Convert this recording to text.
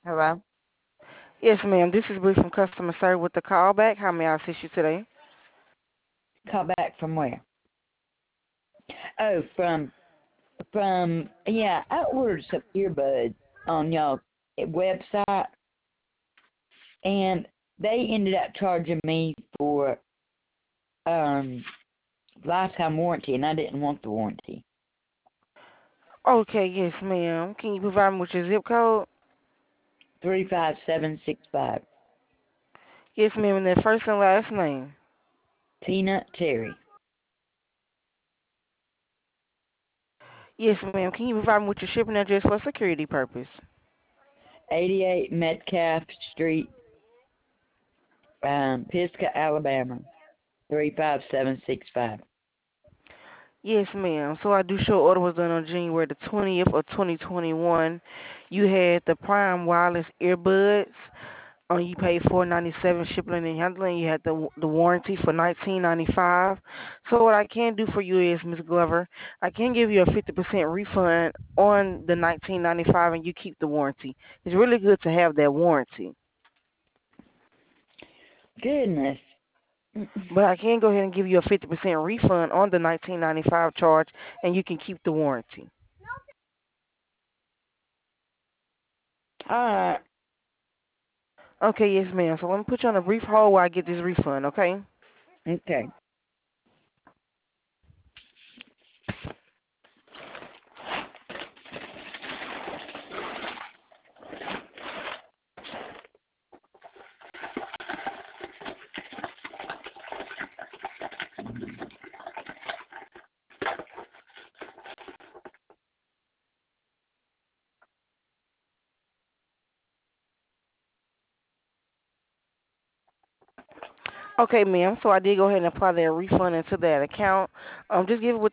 Hello? Yes, ma'am. This is Bree from customer service with the callback. How may I assist you today? Call back from where? Oh, yeah, I ordered some earbuds on y'all website, and they ended up charging me for um lifetime warranty, and I didn't want the warranty. Okay, yes, ma'am. Can you provide me with your zip code? 35765. Yes, ma'am. And their first and last name. Tina Terry. Yes, ma'am. Can you provide me with your shipping address for security purpose? 88 Metcalf Street, Pisgah, Alabama. 35765. Yes, ma'am. So I do show order was done on January the 20th of 2021. You had the Prime Wireless earbuds. You paid $497 shipping and handling. You had the warranty for $19.95. So what I can do for you is, Miss Glover, I can give you a 50% refund on the $19.95, and you keep the warranty. It's really good to have that warranty. Goodness. But I can go ahead and give you a 50% refund on the $19.95 charge, and you can keep the warranty. Alright. Okay, yes, ma'am. So let me put you on a brief hold while I get this refund, okay? Okay. Okay, ma'am. So I did go ahead and apply that refund into that account. Just give it with